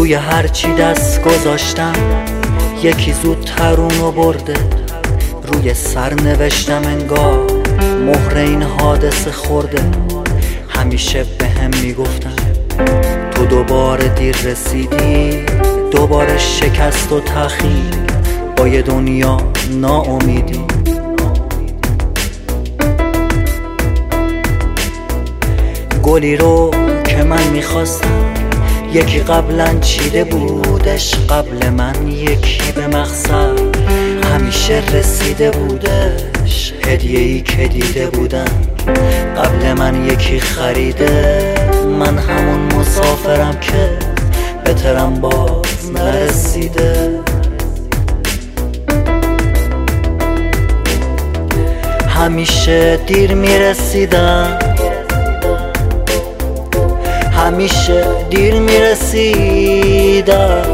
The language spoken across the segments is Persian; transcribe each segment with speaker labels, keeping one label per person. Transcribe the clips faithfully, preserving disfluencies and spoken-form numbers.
Speaker 1: روی هرچی دست گذاشتم یکی زودتر اونو برده. روی سر نوشتم انگار مهر این حادثه خورده. همیشه به هم میگفتن تو دوباره دیر رسیدی، دوباره شکست و تأخیر با یه دنیا ناامیدی. گلی رو که من میخواستم یکی قبلا چیده بودش قبل من، یکی به مقصد همیشه رسیده بودش. هدیه‌ای که دیده بودم قبل من یکی خریده. من همون مسافرم که به ترم باز نرسیده. همیشه دیر میرسیدم، همیشه دیر میرسیدم،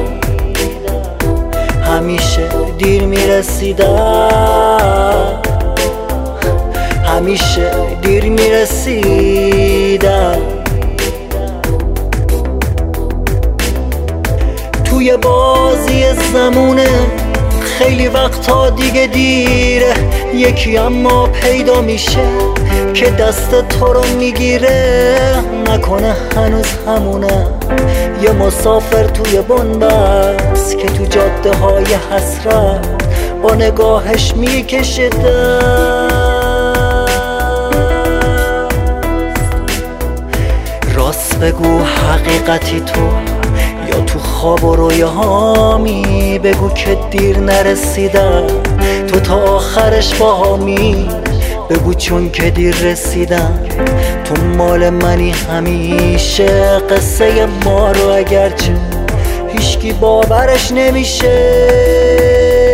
Speaker 1: همیشه دیر میرسیدم، همیشه دیر میرسیدم. توی بازی زمونه خیلی وقتا دیگه دیره. یکی اما پیدا میشه که دست تو رو میگیره. نکنه هنوز همونه یه مسافر توی بنبست که تو جاده های حسرت با نگاهش میکشه دست. راست بگو حقیقتی تو یا تو خواب و رویاهامی. بگو که دیر نرسیدم تو تا آخرش باهامی. بگو چون که دیر رسیدم تو مال منی همیشه. قصه ما رو اگرچه هیچکی باورش نمیشه.